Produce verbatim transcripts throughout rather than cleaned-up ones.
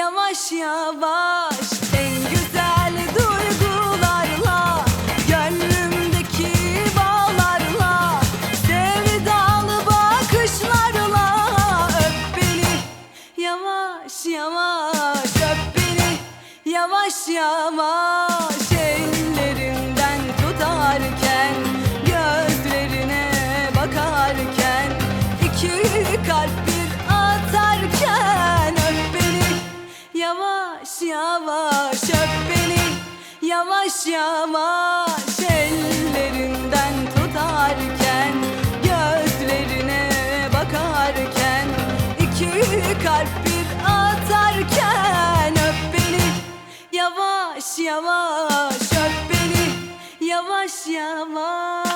yavaş yavaş. En güzel duygularla, gönlümdeki bağlarla, sevdalı bakışlarla öp beni yavaş yavaş, öp beni yavaş yavaş. Ellerinden tutarken, gözlerine bakarken, iki kalp bir atarken öp beni yavaş yavaş, öp beni yavaş yavaş. Ellerinden tutarken, gözlerine bakarken, iki kalp bir atarken öp beni yavaş yavaş, öp beni yavaş yavaş.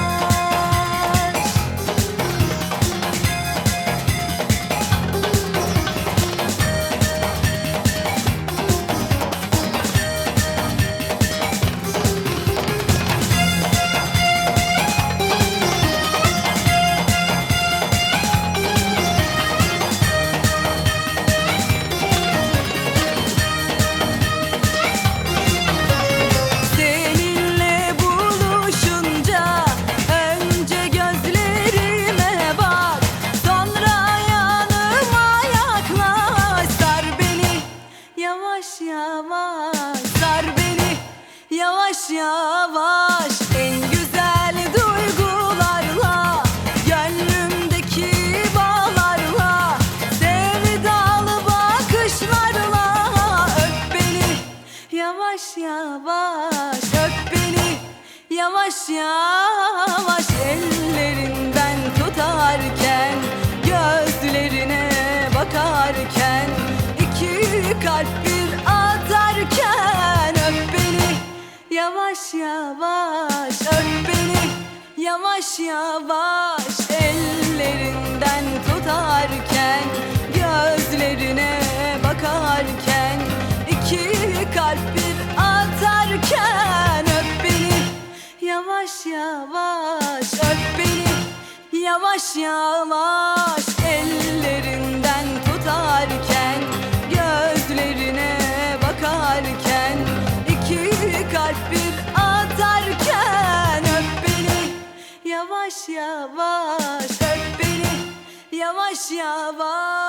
Yavaş yavaş, sar beni yavaş yavaş. En güzel duygularla, gönlümdeki bağlarla, sevdalı bakışlarla öp beni yavaş yavaş, öp beni yavaş yavaş. Ellerinden tutarken, gözlerine bakarken, kalp bir atarken öp beni yavaş yavaş, öp beni yavaş yavaş. Ellerinden tutarken, gözlerine bakarken, iki kalp bir atarken öp beni yavaş yavaş, öp beni yavaş yavaş. Ellerinden tutarken, gözlerine bakarken, iki kalp bir atarken öp beni yavaş yavaş, öp beni yavaş yavaş.